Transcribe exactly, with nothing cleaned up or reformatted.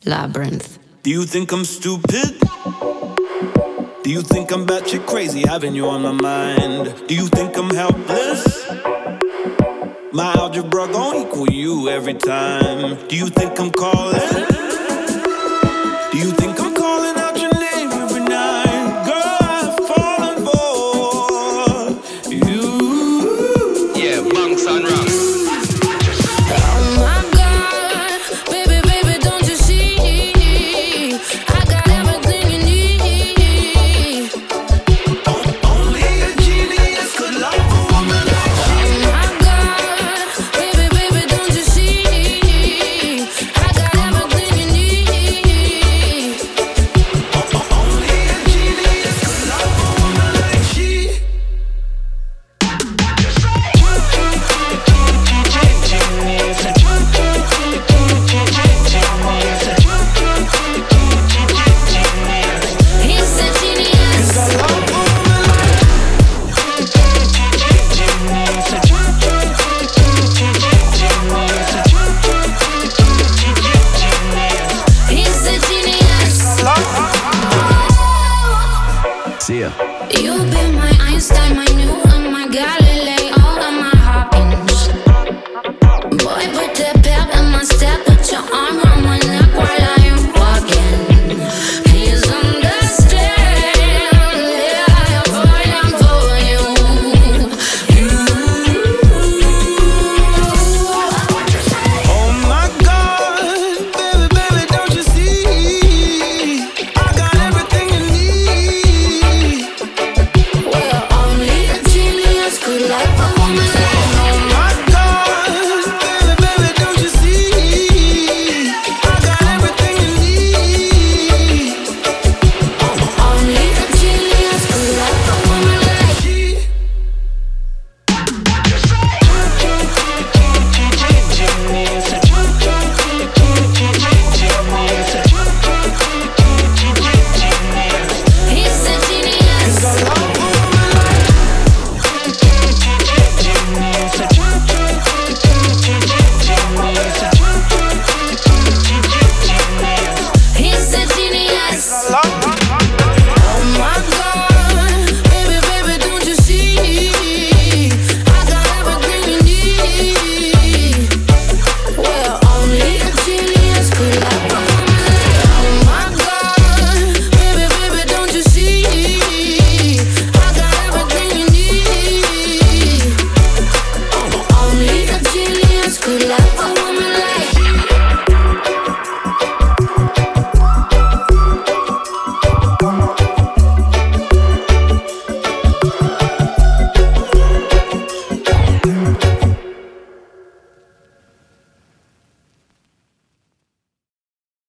Labyrinth. Do you think I'm stupid? Do you think I'm batshit crazy having you on my mind? Do you think I'm helpless? My algebra gon' equal you every time. Do you think I'm calling?